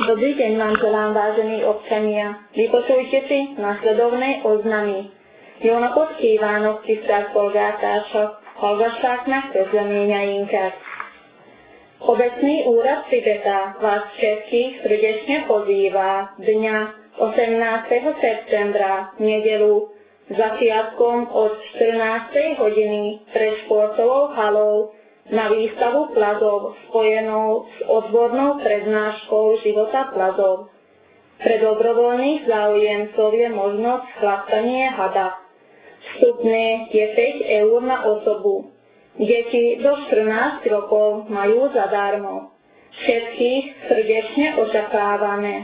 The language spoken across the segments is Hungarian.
Dobrý den vám želám, vážení občania. Vypočujte si nasledovné oznamy. Jó napot kívánok, tisztelt polgártársak! Hallgassák meg közleményeinket. Obecný úrad Tibeta vás všetkých srdečne pozývá dňa 18. septembra, nedeľu, začiatkom od 14. hodiny pred športovou halou na výstavu plazov spojenou s odbornou prednáškou života plazov. Pre dobrovoľných záujemcov je možnosť chlastanie hada. Vstupné je 5 eur na osobu. Deti do 14 rokov majú zadarmo. Všetkých srdečne očakávame.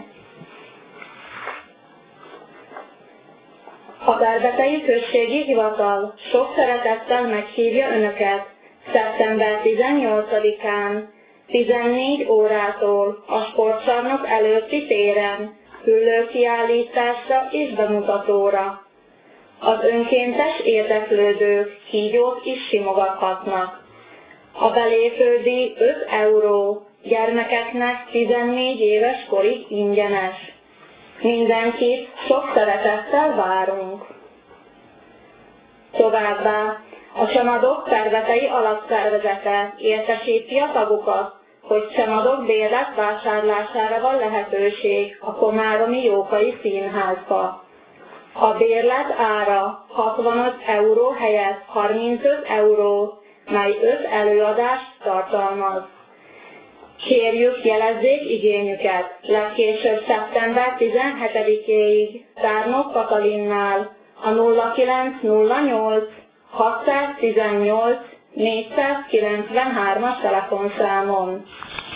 A Gárbetai Községi Hivatal sok szeretettel meghívja Önöket szeptember 18-án 14 órától a sportcsarnok előtti téren küllőkiállításra és bemutatóra. Az önkéntes érdeklődők kígyót is simogathatnak. A belépődíj 5 euró, gyermekeknek 14 éves korig ingyenes. Mindenkit sok szeretettel várunk. Továbbá a Csamadok Tervetei Alapszervezete értesíti a tagokat, hogy Csamadok bérlet vásárlására van lehetőség a Komáromi Jókai Színházba. A bérlet ára 65 euró helyett 35 euró, mely 5 előadást tartalmaz. Kérjük, jelezzék igényüket legkésőbb szeptember 17-éig Tárnok Katalinnál a 0908 618 493-as telefonszámon.